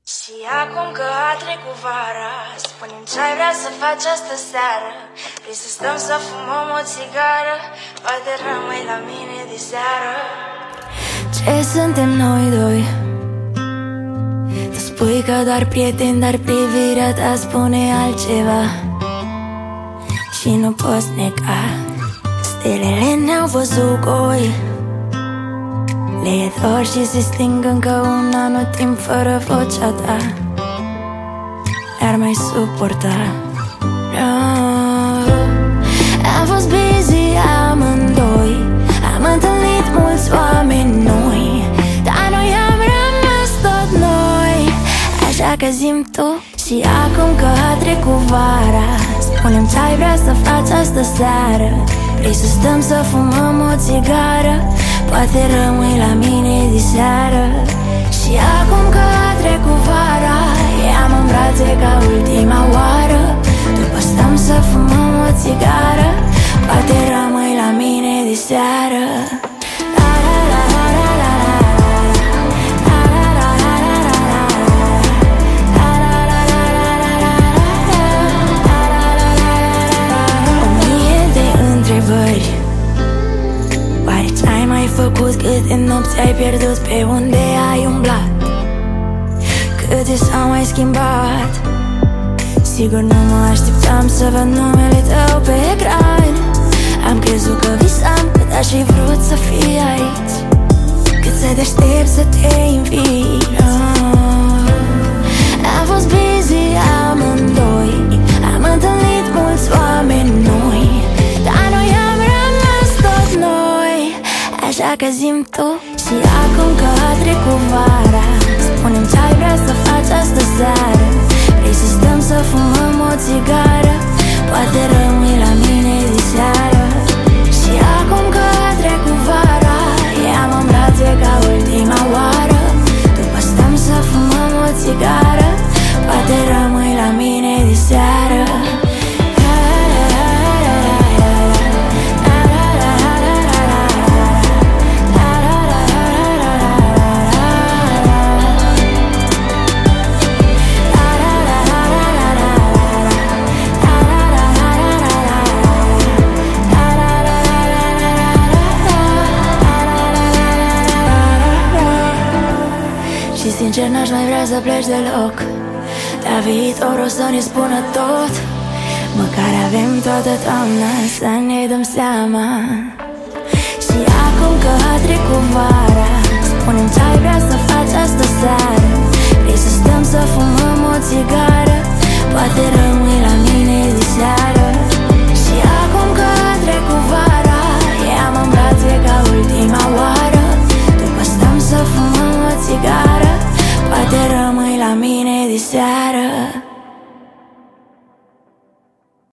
Și acum că a trecut vara, spune-mi ce-ai vrea să faci astă seară. Vrei să stăm să fumăm o țigară, poate rămâi la mine de seară. Ce suntem noi doi? Tu spui că doar prieteni, dar privirea ta spune altceva. Și nu poți nega, stelele ne-au văzut goi. Le e dor și se sting încă un anotimp fără vocea ta. N-ar mai suporta, no. Am fost busy amândoi, am întâlnit mulți oameni noi, dar noi am rămas tot noi. Așa că zi-mi tu. Și acum că a trecut vara, spune-mi ce-ai vrea să faci astă seară. Vrei să stăm să fumăm o țigară, poate rămâi la mine de seară. Și acum că a trecut vara, i-am în brațe ca ultima oară. După stăm să fumăm o țigară, poate rămâi la mine de seară. Oare ce-ai mai făcut? Câte nopți ai pierdut? Pe unde ai umblat? Câte s-au mai schimbat? Sigur nu mă așteptam să văd numele tău pe ecran. Am crezut că visam, cât aș fi vrut să fii aici, cât să te aștept să te invit. Am fost busy amândoi, am întâlnit mulți oameni noi, dar noi am rămas tot noi. Așa că zi-mi tu. Și acum că a trecut vara, spune-mi ce-ai vrea să faci astă seară. Vrei să stăm să fumăm o țigară, poate rămâi la mine de seară. Și acum că a trecut vara, i-am în brațe ca ultima oară. După stăm să fumăm o țigară, poate rămâi la mine de seară. Și sincer n-aș mai vrea să pleci deloc, dar viitorul o să ne spună tot. Măcar avem toată toamna să ne dăm seama. Și acum că a trecut vara, spune-mi ce-ai vrea să faci astă seară.